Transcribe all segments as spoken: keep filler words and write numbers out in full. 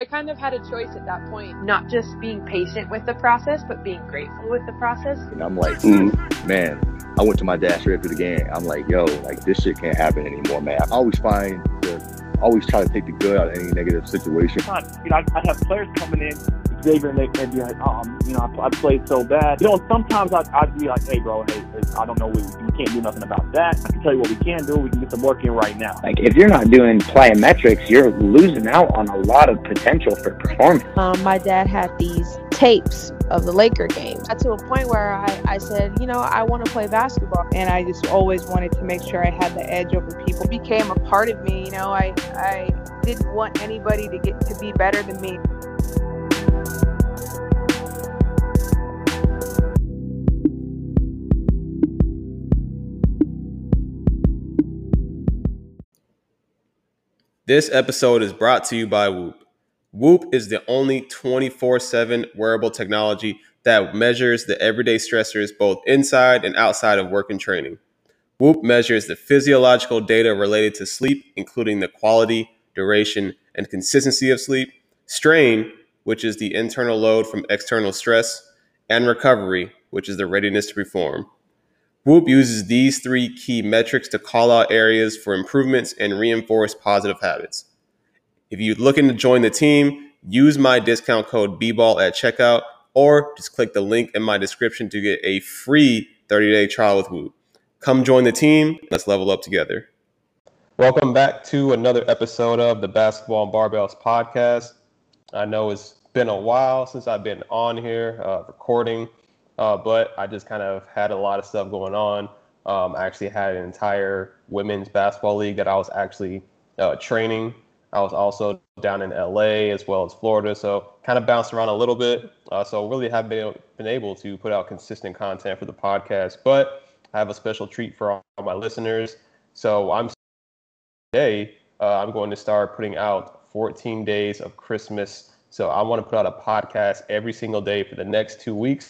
kind of had a choice at that point, not just being patient with the process, but being grateful with the process. And I'm like, mm, man, I went to my dad straight after the game. I'm like, yo, like this shit can't happen anymore, man. I always find the, always try to take the good out of any negative situation. You know, I, I have players coming in, Xavier, and they, they'd be like, um, you know, I, I played so bad. You know, sometimes I, I'd be like, hey, bro, hey, I don't know, we, we can't do nothing about that. I can tell you what we can do. We can get some work in right now. Like, if you're not doing plyometrics, you're losing out on a lot of potential for performance. Um, my dad had these tapes of the Laker games. Got to a point where I, I said, you know, I want to play basketball. And I just always wanted to make sure I had the edge over people. It became a part of me, you know. I, I didn't want anybody to get to be better than me. This episode is brought to you by Whoop. Whoop is the only twenty-four seven wearable technology that measures the everyday stressors both inside and outside of work and training. Whoop measures the physiological data related to sleep, including the quality, duration, and consistency of sleep, strain, which is the internal load from external stress, and recovery, which is the readiness to perform. Whoop uses these three key metrics to call out areas for improvements and reinforce positive habits. If you're looking to join the team, use my discount code B ball at checkout, or just click the link in my description to get a free thirty-day trial with Whoop. Come join the team. Let's level up together. Welcome back to another episode of the Basketball and Barbells podcast. I know it's been a while since I've been on here uh, recording. Uh, but I just kind of had a lot of stuff going on. Um, I actually had an entire women's basketball league that I was actually uh, training. I was also down in L A as well as Florida, so kind of bounced around a little bit. Uh, so really haven't been, been able to put out consistent content for the podcast, but I have a special treat for all my listeners. So I'm today, uh, I'm going to start putting out fourteen days of Christmas. So I want to put out a podcast every single day for the next two weeks.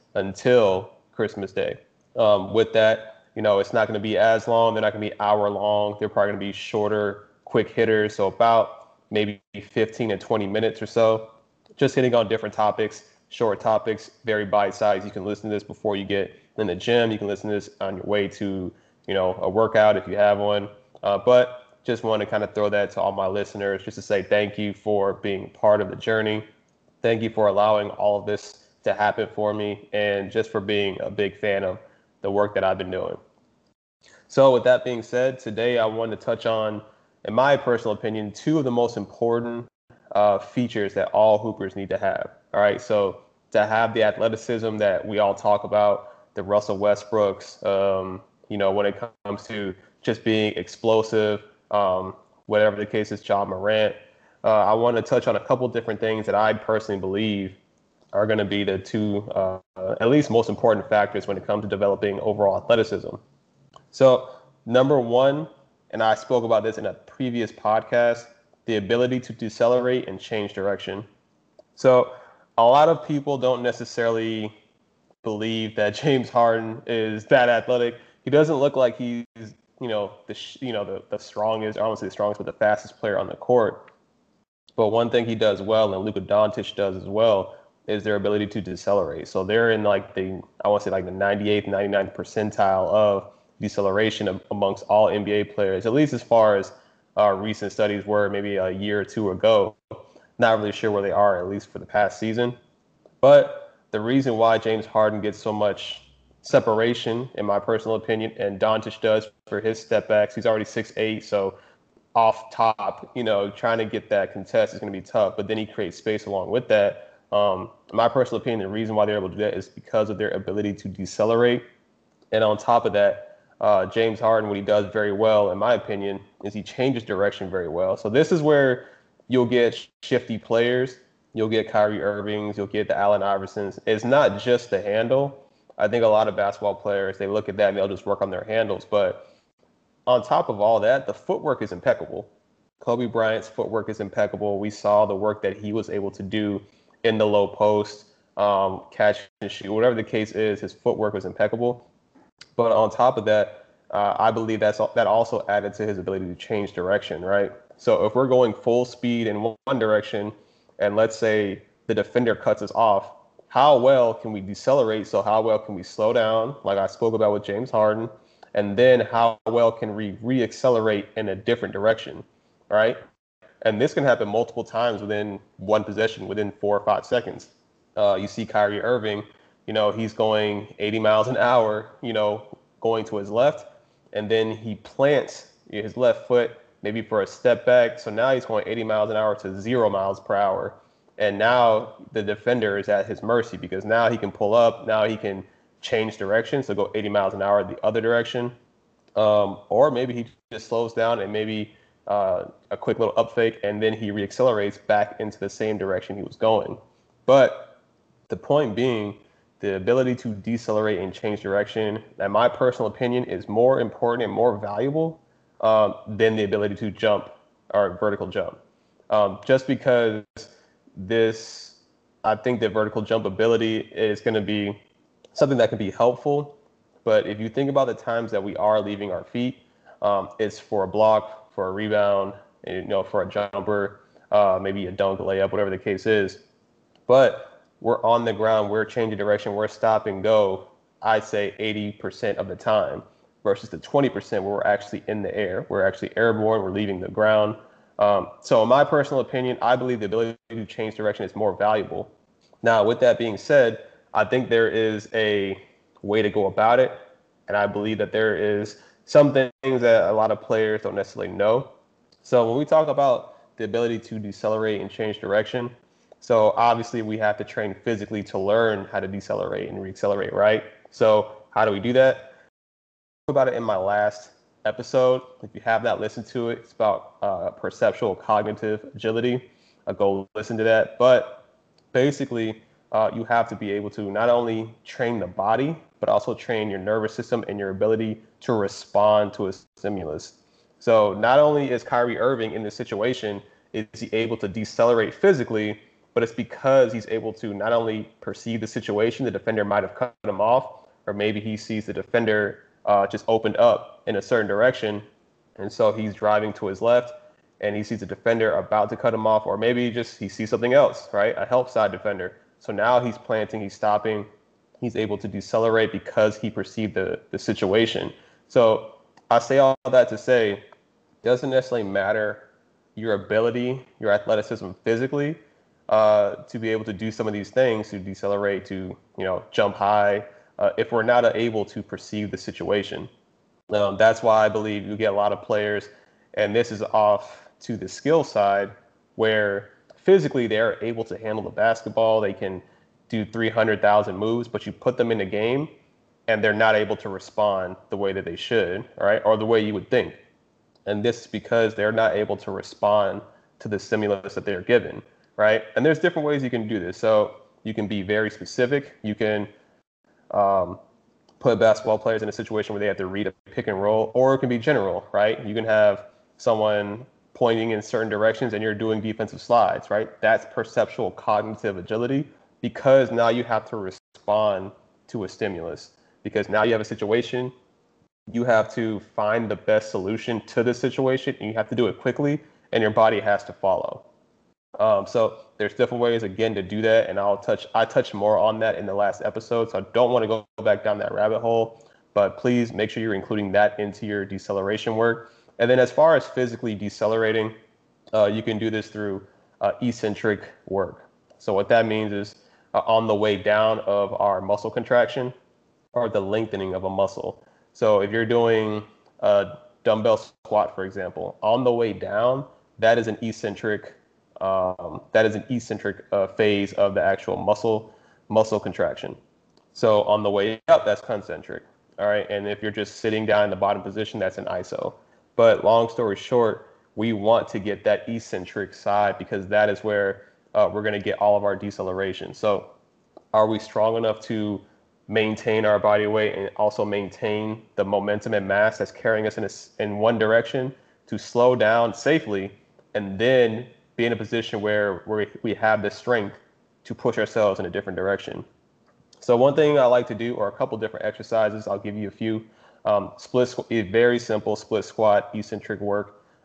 Until Christmas Day. Um, with that, you know, it's not going to be as long. They're not going to be hour long. They're probably going to be shorter, quick hitters. So about maybe fifteen to twenty minutes or so, just hitting on different topics, short topics, very bite size. You can listen to this before you get in the gym. You can listen to this on your way to, you know, a workout if you have one. Uh, but just want to kind of throw that to all my listeners just to say thank you for being part of the journey. Thank you for allowing all of this to happen for me, and just for being a big fan of the work that I've been doing. So with that being said, today I wanted to touch on, in my personal opinion, two of the most important uh, features that all hoopers need to have. All right, so to have the athleticism that we all talk about, the Russell Westbrooks, um, you know, when it comes to just being explosive, um, whatever the case is, Ja Morant. Uh, I want to touch on a couple different things that I personally believe are going to be the two, uh, at least most important factors when it comes to developing overall athleticism. So number one, and I spoke about this in a previous podcast, the ability to decelerate and change direction. So a lot of people don't necessarily believe that James Harden is that athletic. He doesn't look like he's, you know, the you know the, the strongest, I won't say the strongest, but the fastest player on the court. But one thing he does well, and Luka Doncic does as well, is their ability to decelerate. So they're in like the, I want to say like the ninety-eighth, ninety-ninth percentile of deceleration amongst all N B A players, at least as far as uh, recent studies were maybe a year or two ago. Not really sure where they are, at least for the past season. But the reason why James Harden gets so much separation, in my personal opinion, and Doncic does for his step backs, he's already six eight, so off top, you know, trying to get that contest is going to be tough, but then he creates space along with that. Um, in my personal opinion, the reason why they're able to do that is because of their ability to decelerate. And on top of that, uh, James Harden, what he does very well, in my opinion, is he changes direction very well. So this is where you'll get shifty players. You'll get Kyrie Irvings. You'll get the Allen Iversons. It's not just the handle. I think a lot of basketball players, they look at that and they'll just work on their handles. But on top of all that, the footwork is impeccable. Kobe Bryant's footwork is impeccable. We saw the work that he was able to do in the low post, um, catch and shoot, whatever the case is, his footwork was impeccable. But on top of that, uh, I believe that's that also added to his ability to change direction, right? So if we're going full speed in one direction, and let's say the defender cuts us off, how well can we decelerate? So how well can we slow down, like I spoke about with James Harden, and then how well can we re-accelerate in a different direction, right? And this can happen multiple times within one possession, within four or five seconds. Uh, you see Kyrie Irving, you know, he's going eighty miles an hour, you know, going to his left, and then he plants his left foot maybe for a step back. So now he's going eighty miles an hour to zero miles per hour. And now the defender is at his mercy because now he can pull up, now he can change direction, so go eighty miles an hour the other direction. Um, or maybe he just slows down and maybe uh, a quick little up fake, and then he reaccelerates back into the same direction he was going. But the point being, the ability to decelerate and change direction, in my personal opinion, is more important and more valuable um, than the ability to jump or vertical jump. Um, just because this, I think that vertical jump ability is going to be something that can be helpful. But if you think about the times that we are leaving our feet, um, it's for a block, for a rebound, you know, for a jumper, uh, maybe a dunk, a layup, whatever the case is. But we're on the ground, we're changing direction, we're stop and go, I'd say eighty percent of the time versus the twenty percent where we're actually in the air. We're actually airborne, we're leaving the ground. Um, so in my personal opinion, I believe the ability to change direction is more valuable. Now, with that being said, I think there is a way to go about it. And I believe that there is some things that a lot of players don't necessarily know. So when we talk about the ability to decelerate and change direction, so obviously we have to train physically to learn how to decelerate and reaccelerate, right? So how do we do that? I talked about it in my last episode. If you have not listened to it, it's about uh, perceptual cognitive agility. I'll go listen to that. But basically, uh, you have to be able to not only train the body, but also train your nervous system and your ability to respond to a stimulus. So not only is Kyrie Irving in this situation, is he able to decelerate physically, but it's because he's able to not only perceive the situation, the defender might have cut him off, or maybe he sees the defender uh, just opened up in a certain direction, and so he's driving to his left, and he sees the defender about to cut him off, or maybe just he sees something else, right? A help side defender. So now he's planting, he's stopping, he's able to decelerate because he perceived the, the situation. So I say all that to say, it doesn't necessarily matter your ability, your athleticism physically, uh, to be able to do some of these things, to decelerate, to, you know, jump high, uh, if we're not able to perceive the situation. Um, that's why I believe you get a lot of players, and this is off to the skill side, where physically they're able to handle the basketball, they can do three hundred thousand moves, but you put them in the game and they're not able to respond the way that they should, right? Or the way you would think. And this is because they're not able to respond to the stimulus that they're given, right? And there's different ways you can do this. So you can be very specific. You can um, put basketball players in a situation where they have to read a pick and roll, or it can be general, right? You can have someone pointing in certain directions and you're doing defensive slides, right? That's perceptual cognitive agility, because now you have to respond to a stimulus, because now you have a situation, you have to find the best solution to the situation, and you have to do it quickly, and your body has to follow. Um, so there's different ways, again, to do that, and I'll touch, I touched more on that in the last episode, so I don't want to go back down that rabbit hole, but please make sure you're including that into your deceleration work. And then as far as physically decelerating, uh, you can do this through uh, eccentric work. So what that means is uh, on the way down of our muscle contraction, or the lengthening of a muscle. So if you're doing a dumbbell squat, for example, on the way down, that is an eccentric um, that is an eccentric uh, phase of the actual muscle muscle contraction. So on the way up, that's concentric. All right, and if you're just sitting down in the bottom position, that's an iso. But long story short, we want to get that eccentric side, because that is where uh, we're going to get all of our deceleration. So are we strong enough to maintain our body weight and also maintain the momentum and mass that's carrying us in, a, in one direction, to slow down safely and then be in a position where we we have the strength to push ourselves in a different direction? So one thing I like to do, or a couple different exercises, I'll give you a few. Um, split, very simple split squat, eccentric work.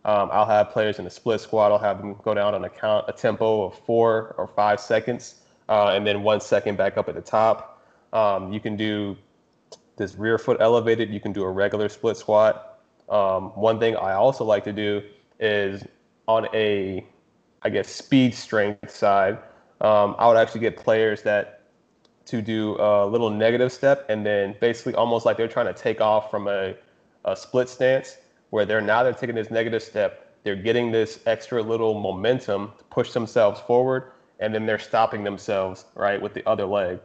Um, I'll have players in the split squat. I'll have them go down on a count, a tempo of four or five seconds, uh, and then one second back up at the top. Um, you can do this rear foot elevated. You can do a regular split squat. Um, one thing I also like to do is on a, I guess, speed strength side, um, I would actually get players that to do a little negative step and then basically almost like they're trying to take off from a, a split stance where they're now they're taking this negative step. They're getting this extra little momentum to push themselves forward, and then they're stopping themselves, right, with the other leg.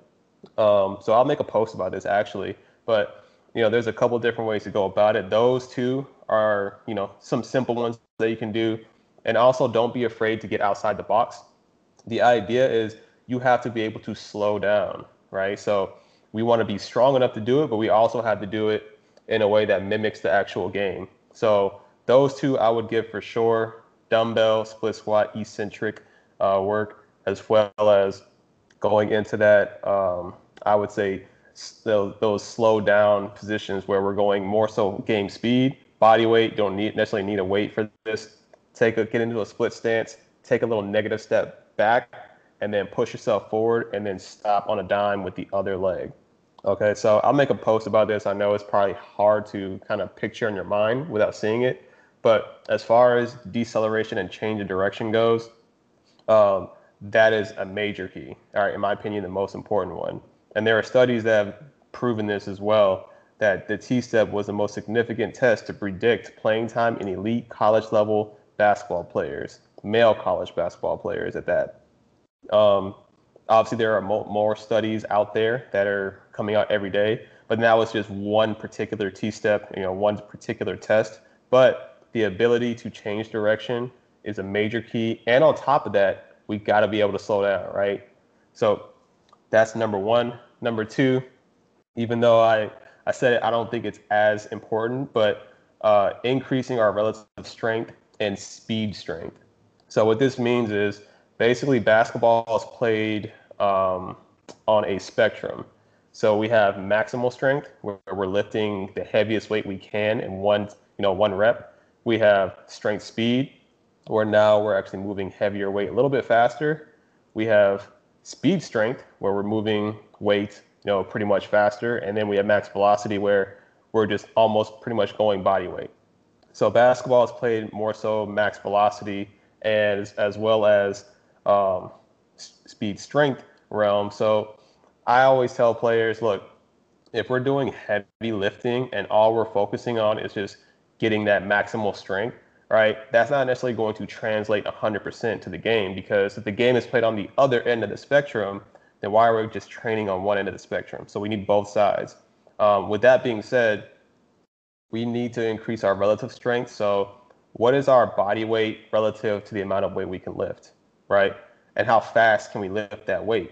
Um, so I'll make a post about this actually, but you know, there's a couple different ways to go about it. Those two are, you know, some simple ones that you can do. And also don't be afraid to get outside the box. The idea is you have to be able to slow down, right? So we want to be strong enough to do it, but we also have to do it in a way that mimics the actual game. So those two I would give for sure: dumbbell, split squat, eccentric uh, work, as well as going into that, um, I would say those, those slow down positions where we're going more so game speed, body weight. Don't need necessarily need a weight for this. Take a get into a split stance, take a little negative step back, and then push yourself forward, and then stop on a dime with the other leg. Okay, so I'll make a post about this. I know it's probably hard to kind of picture in your mind without seeing it, but as far as deceleration and change of direction goes, um, that is a major key. All right, in my opinion, the most important one. And there are studies that have proven this as well, that the T-step was the most significant test to predict playing time in elite college level basketball players, male college basketball players at that. Um, obviously, there are mo- more studies out there that are coming out every day, but that was just one particular T-step, you know, one particular test. But the ability to change direction is a major key. And on top of that, we got to be able to slow down, right? So that's number one. Number two, even though I, I said it, I don't think it's as important, but uh, increasing our relative strength and speed strength. So what this means is basically basketball is played um, on a spectrum. So we have maximal strength, where we're lifting the heaviest weight we can in one, you know, one rep. We have strength speed, where now we're actually moving heavier weight a little bit faster. We have speed strength, where we're moving weight, you know, pretty much faster. And then we have max velocity, where we're just almost pretty much going body weight. So basketball is played more so max velocity as, as well as um, speed strength realm. So I always tell players, look, if we're doing heavy lifting and all we're focusing on is just getting that maximal strength, right, that's not necessarily going to translate one hundred percent to the game, because if the game is played on the other end of the spectrum, then why are we just training on one end of the spectrum? So we need both sides. Um, with that being said, we need to increase our relative strength. So what is our body weight relative to the amount of weight we can lift, right? And how fast can we lift that weight?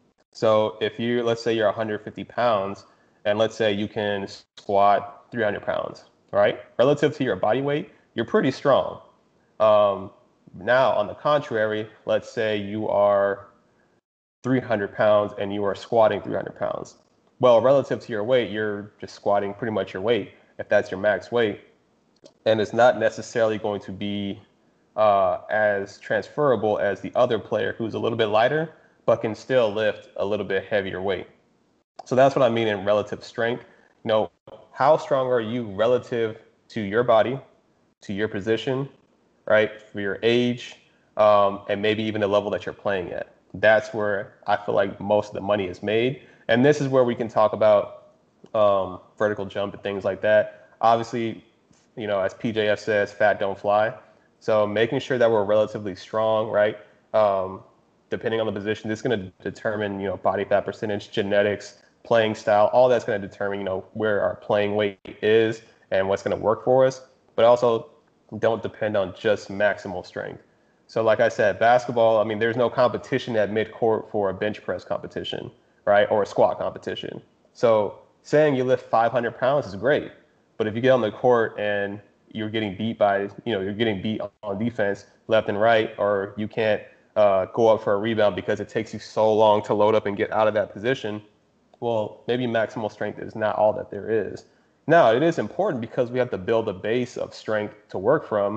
So if you, let's say you're one hundred fifty pounds, and let's say you can squat three hundred pounds, right? Relative to your body weight, you're pretty strong. Um, now, on the contrary, let's say you are three hundred pounds and you are squatting three hundred pounds. Well, relative to your weight, you're just squatting pretty much your weight, if that's your max weight. And it's not necessarily going to be uh, as transferable as the other player who's a little bit lighter, but can still lift a little bit heavier weight. So that's what I mean in relative strength. You know, how strong are you relative to your body, to your position, right, for your age, um, and maybe even the level that you're playing at. That's where I feel like most of the money is made. And this is where we can talk about um, vertical jump and things like that. Obviously, you know, as P J F says, fat don't fly. So making sure that we're relatively strong, right, um, depending on the position, this is going to determine, you know, body fat percentage, genetics, playing style, all that's going to determine, you know, where our playing weight is and what's going to work for us. But also don't depend on just maximal strength. So like I said, basketball, I mean, there's no competition at mid-court for a bench press competition, right, or a squat competition. So saying you lift five hundred pounds is great, but if you get on the court and you're getting beat by, you know, you're getting beat on defense left and right, or you can't uh, go up for a rebound because it takes you so long to load up and get out of that position, well, maybe maximal strength is not all that there is. Now, it is important because we have to build a base of strength to work from,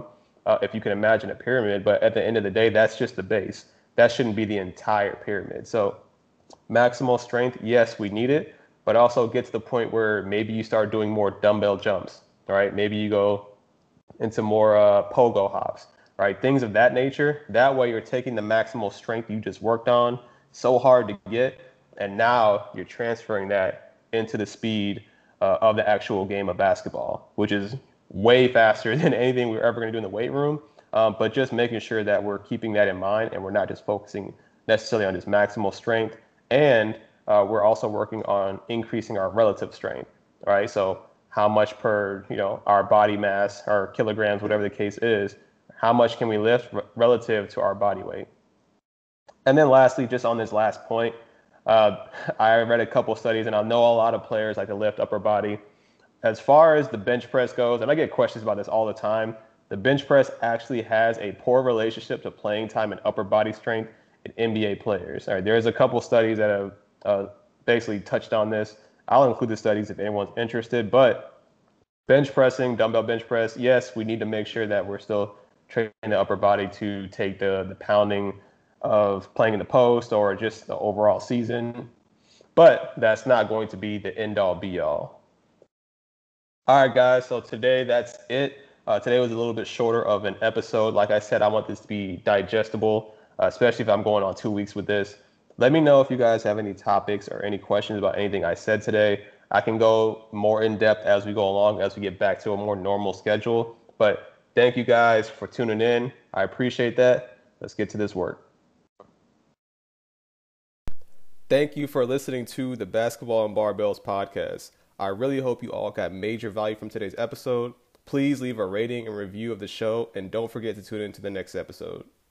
uh, if you can imagine a pyramid. But at the end of the day, that's just the base. That shouldn't be the entire pyramid. So maximal strength, yes, we need it, but also get to the point where maybe you start doing more dumbbell jumps, all right? Maybe you go into more uh, pogo hops, right? Things of that nature. That way you're taking the maximal strength you just worked on so hard to get, and now you're transferring that into the speed uh, of the actual game of basketball, which is way faster than anything we're ever going to do in the weight room. Um, but just making sure that we're keeping that in mind and we're not just focusing necessarily on just maximal strength. And uh, we're also working on increasing our relative strength, right? So how much per, you know, our body mass, our kilograms, whatever the case is, how much can we lift r- relative to our body weight? And then lastly, just on this last point, uh, I read a couple studies, and I know a lot of players like to lift upper body. As far as the bench press goes, and I get questions about this all the time, the bench press actually has a poor relationship to playing time and upper body strength in N B A players. All right, there's a couple studies that have uh, basically touched on this. I'll include the studies if anyone's interested, but bench pressing, dumbbell bench press, yes, we need to make sure that we're still training the upper body to take the, the pounding of playing in the post or just the overall season, but that's not going to be the end all be all. All right, guys, so today that's it. Uh, today was a little bit shorter of an episode. Like I said, I want this to be digestible, uh, especially if I'm going on two weeks with this. Let me know if you guys have any topics or any questions about anything I said today. I can go more in depth as we go along, as we get back to a more normal schedule. But thank you guys for tuning in. I appreciate that. Let's get to this work. Thank you for listening to the Basketball and Barbells podcast. I really hope you all got major value from today's episode. Please leave a rating and review of the show, and don't forget to tune in to the next episode.